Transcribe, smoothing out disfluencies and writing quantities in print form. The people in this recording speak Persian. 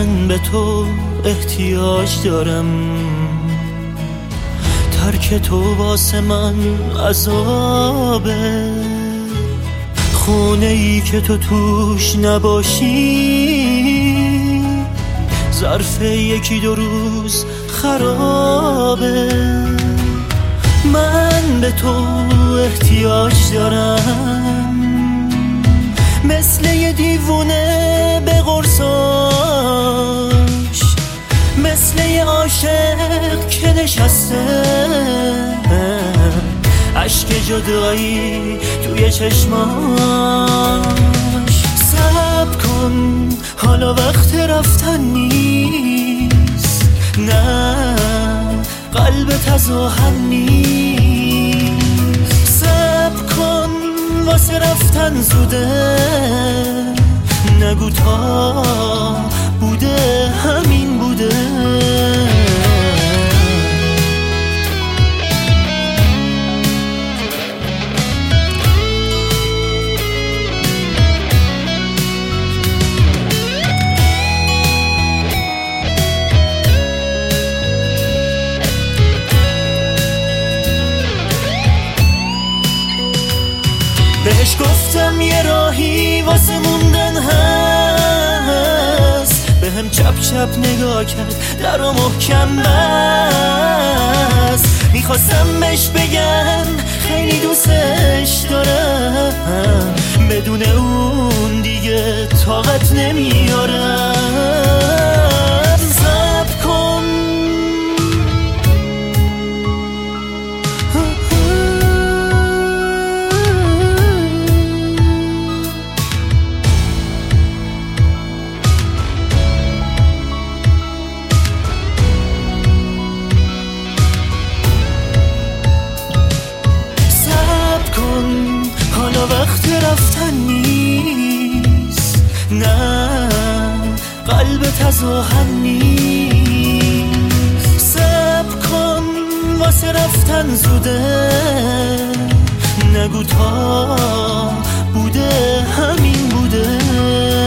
من به تو احتیاج دارم، ترک تو واسه من عذابه، خونه ای که تو توش نباشی ظرف یکی دو روز خرابه. من به تو احتیاج دارم، مثل یه دیوونه به قرصاش، مثل یه عاشق که نشسته عشق جدایی توی چشماش. صبر کن حالا وقت رفتن نیست، نه قلبت از آهن نیست. صبر کن واسه رفتن زوده، نگو تا بوده همین بوده. بهش گفتم یه راهی واسه موندن هست، بهم چپ چپ نگاه کرد در رو محکم بست. میخواستم بهش بگم خیلی دوستش دارم، بدون اون دیگه طاقت نمیارم. صبر کن وقت رفتن نیست، نه قلبت از آهن نیست. صبر کن واسه رفتن زوده، نگو تا بوده همین بوده.